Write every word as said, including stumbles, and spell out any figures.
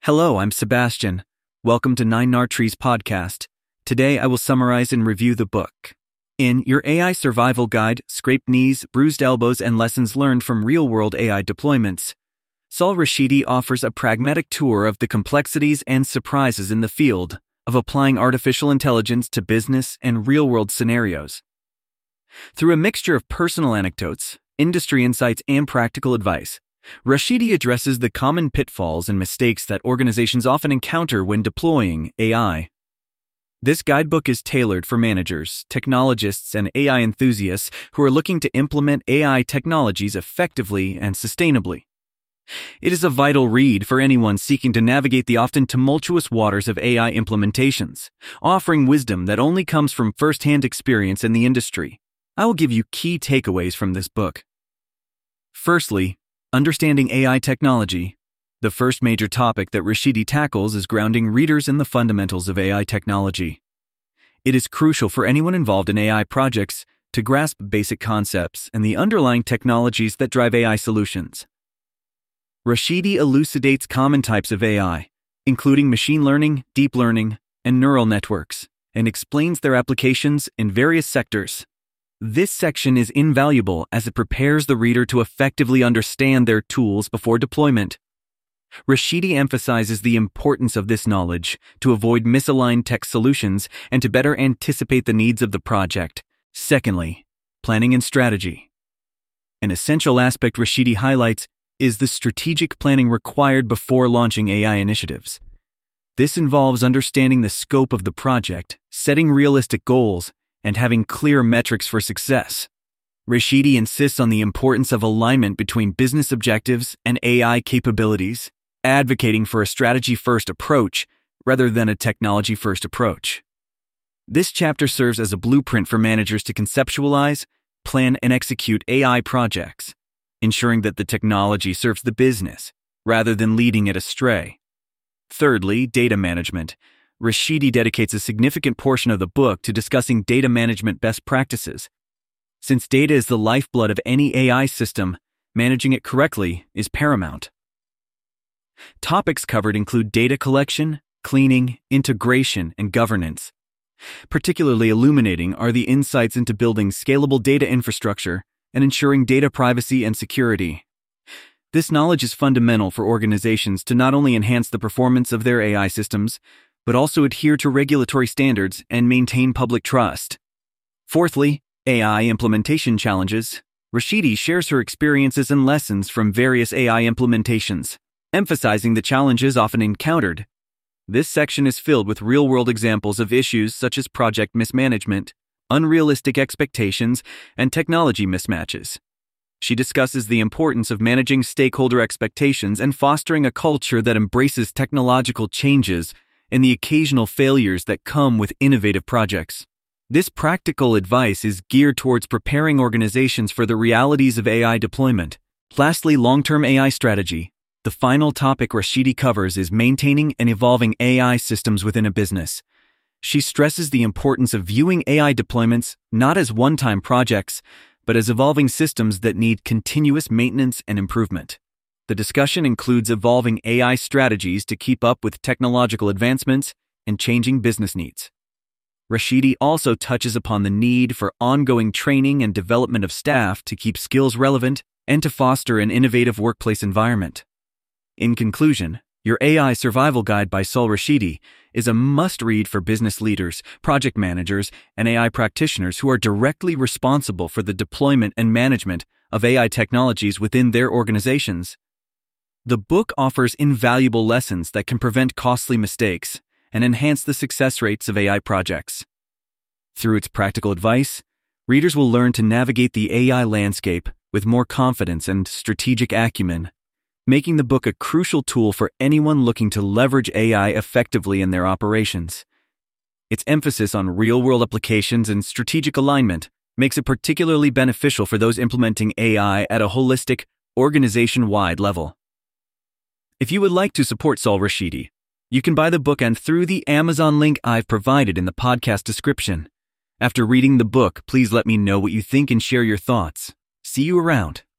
Hello, I'm Sebastian. Welcome to Nine Nar Trees podcast. Today I will summarize and review the book. In Your A I Survival Guide, Scraped Knees, Bruised Elbows, and Lessons Learned from Real-World A I Deployments, Saul Rashidi offers a pragmatic tour of the complexities and surprises in the field of applying artificial intelligence to business and real-world scenarios. Through a mixture of personal anecdotes, industry insights, and practical advice, Rashidi addresses the common pitfalls and mistakes that organizations often encounter when deploying A I. This guidebook is tailored for managers, technologists, and A I enthusiasts who are looking to implement A I technologies effectively and sustainably. It is a vital read for anyone seeking to navigate the often tumultuous waters of A I implementations, offering wisdom that only comes from first-hand experience in the industry. I will give you key takeaways from this book. Firstly, understanding A I technology. The first major topic that Rashidi tackles is grounding readers in the fundamentals of A I technology. It is crucial for anyone involved in A I projects to grasp basic concepts and the underlying technologies that drive A I solutions. Rashidi elucidates common types of A I, including machine learning, deep learning, and neural networks, and explains their applications in various sectors. This section is invaluable as it prepares the reader to effectively understand their tools before deployment. Rashidi emphasizes the importance of this knowledge to avoid misaligned tech solutions and to better anticipate the needs of the project. Secondly, planning and strategy. An essential aspect Rashidi highlights is the strategic planning required before launching A I initiatives. This involves understanding the scope of the project, setting realistic goals, and having clear metrics for success. Rashidi insists on the importance of alignment between business objectives and A I capabilities, advocating for a strategy-first approach rather than a technology-first approach. This chapter serves as a blueprint for managers to conceptualize, plan, and execute A I projects, ensuring that the technology serves the business rather than leading it astray. Thirdly, data management. Rashidi dedicates a significant portion of the book to discussing data management best practices. Since data is the lifeblood of any A I system, managing it correctly is paramount. Topics covered include data collection, cleaning, integration, and governance. Particularly illuminating are the insights into building scalable data infrastructure and ensuring data privacy and security. This knowledge is fundamental for organizations to not only enhance the performance of their A I systems, but also adhere to regulatory standards and maintain public trust. Fourthly, A I implementation challenges. Rashidi shares her experiences and lessons from various A I implementations, emphasizing the challenges often encountered. This section is filled with real-world examples of issues such as project mismanagement, unrealistic expectations, and technology mismatches. She discusses the importance of managing stakeholder expectations and fostering a culture that embraces technological changes and the occasional failures that come with innovative projects. This practical advice is geared towards preparing organizations for the realities of A I deployment. Lastly, long-term A I strategy. The final topic Rashidi covers is maintaining and evolving A I systems within a business. She stresses the importance of viewing A I deployments not as one-time projects, but as evolving systems that need continuous maintenance and improvement. The discussion includes evolving A I strategies to keep up with technological advancements and changing business needs. Rashidi also touches upon the need for ongoing training and development of staff to keep skills relevant and to foster an innovative workplace environment. In conclusion, Your A I Survival Guide by Saul Rashidi is a must-read for business leaders, project managers, and A I practitioners who are directly responsible for the deployment and management of A I technologies within their organizations. The book offers invaluable lessons that can prevent costly mistakes and enhance the success rates of A I projects. Through its practical advice, readers will learn to navigate the A I landscape with more confidence and strategic acumen, making the book a crucial tool for anyone looking to leverage A I effectively in their operations. Its emphasis on real-world applications and strategic alignment makes it particularly beneficial for those implementing A I at a holistic, organization-wide level. If you would like to support Saul Rashidi, you can buy the book and through the Amazon link I've provided in the podcast description. After reading the book, please let me know what you think and share your thoughts. See you around.